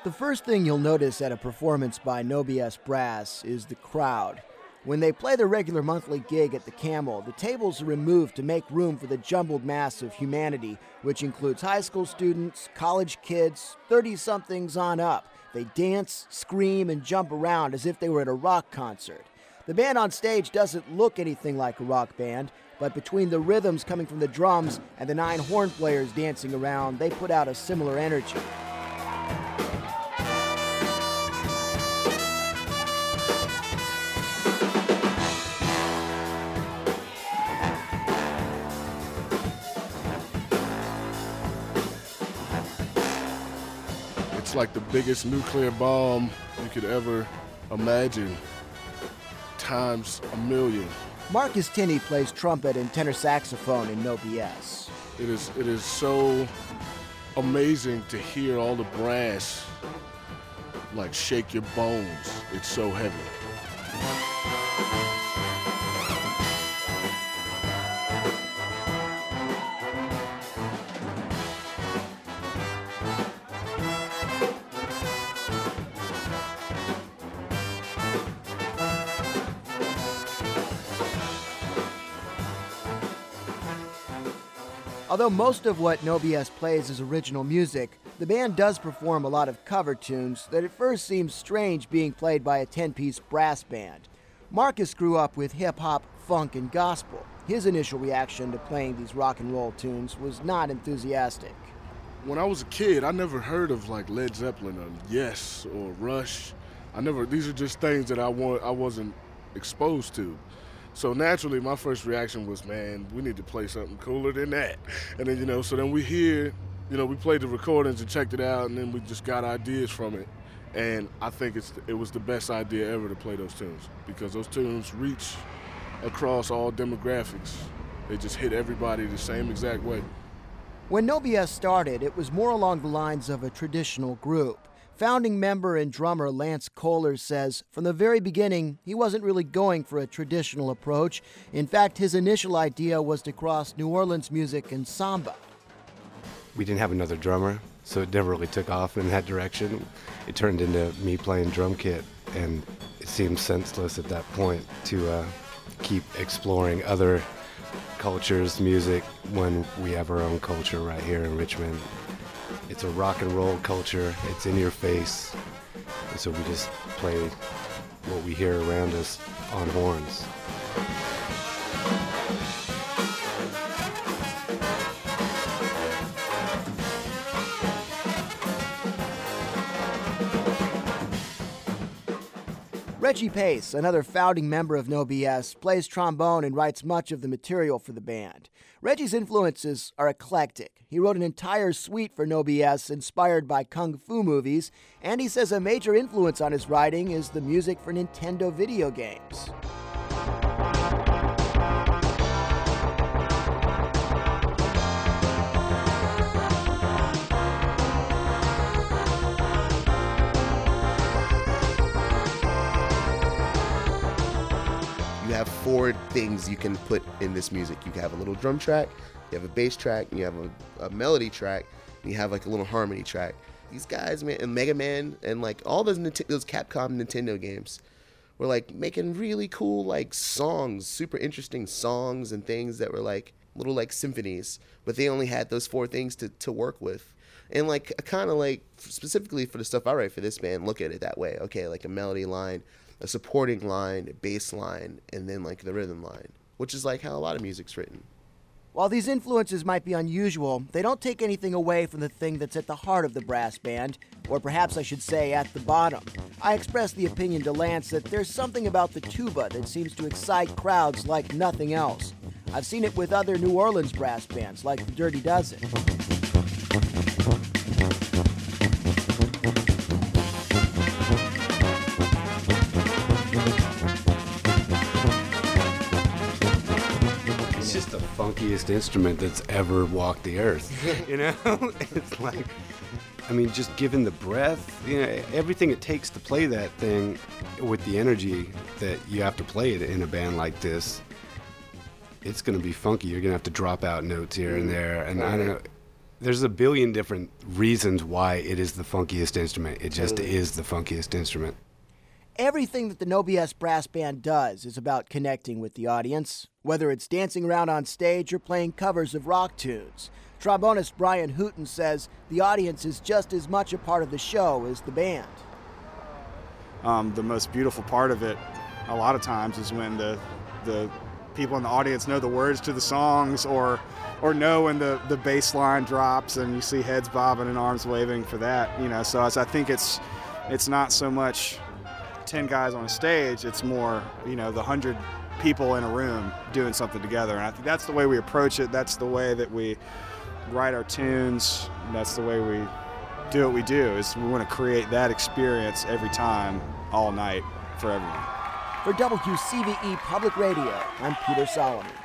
The first thing you'll notice at a performance by No BS Brass is the crowd. When they play their regular monthly gig at the Camel, the tables are removed to make room for the jumbled mass of humanity, which includes high school students, college kids, 30-somethings on up. They dance, scream, and jump around as if they were at a rock concert. The band on stage doesn't look anything like a rock band, but between the rhythms coming from the drums and the 9 horn players dancing around, they put out a similar energy. It's like the biggest nuclear bomb you could ever imagine, times a million. Marcus Tinney plays trumpet and tenor saxophone in No BS. It is so amazing to hear all the brass like shake your bones. It's so heavy. Although most of what No BS plays is original music, the band does perform a lot of cover tunes that at first seem strange being played by a 10-piece brass band. Marcus grew up with hip-hop, funk, and gospel. His initial reaction to playing these rock and roll tunes was not enthusiastic. When I was a kid, I never heard of like Led Zeppelin or Yes or Rush. These are just things that I wasn't exposed to. So naturally, my first reaction was, man, we need to play something cooler than that. And then, so then we played the recordings and checked it out, and then we just got ideas from it. And I think it was the best idea ever to play those tunes, because those tunes reach across all demographics. They just hit everybody the same exact way. When No BS started, it was more along the lines of a traditional group. Founding member and drummer Lance Kohler says from the very beginning, he wasn't really going for a traditional approach. In fact, his initial idea was to cross New Orleans music and samba. We didn't have another drummer, so it never really took off in that direction. It turned into me playing drum kit, and it seemed senseless at that point to keep exploring other cultures' music when we have our own culture right here in Richmond. It's a rock and roll culture. It's in your face. And so we just play what we hear around us on horns. Reggie Pace, another founding member of No BS, plays trombone and writes much of the material for the band. Reggie's influences are eclectic. He wrote an entire suite for No BS inspired by kung fu movies, and he says a major influence on his writing is the music for Nintendo video games. You have 4 things you can put in this music. You can have a little drum track, you have a bass track, and you have a melody track, and you have like a little harmony track. These guys, man, and Mega Man, and like all those Capcom Nintendo games were like making really cool like songs, super interesting songs and things that were like little like symphonies, but they only had those 4 things to work with. And like kind of like specifically for the stuff I write for this band, look at it that way. Okay, like a melody line, a supporting line, a bass line, and then like the rhythm line, which is like how a lot of music's written. While these influences might be unusual, they don't take anything away from the thing that's at the heart of the brass band, or perhaps I should say at the bottom. I expressed the opinion to Lance that there's something about the tuba that seems to excite crowds like nothing else. I've seen it with other New Orleans brass bands like the Dirty Dozen. It's just the funkiest instrument that's ever walked the earth, you know? It's like, I mean, just given the breath, you know, everything it takes to play that thing with the energy that you have to play it in a band like this, it's going to be funky. You're going to have to drop out notes here and there, and I don't know. There's a billion different reasons why it is the funkiest instrument. It just is the funkiest instrument. Everything that the No BS Brass Band does is about connecting with the audience, whether it's dancing around on stage or playing covers of rock tunes. Trombonist Brian Hooten says the audience is just as much a part of the show as the band. The most beautiful part of it, a lot of times, is when the people in the audience know the words to the songs, or know when the bass line drops and you see heads bobbing and arms waving for that. So I think it's not so much 10 guys on a stage, it's more, the 100 people in a room doing something together. And I think that's the way we approach it. That's the way that we write our tunes. That's the way we do what we do, is we want to create that experience every time, all night, for everyone. For WCVE Public Radio, I'm Peter Solomon.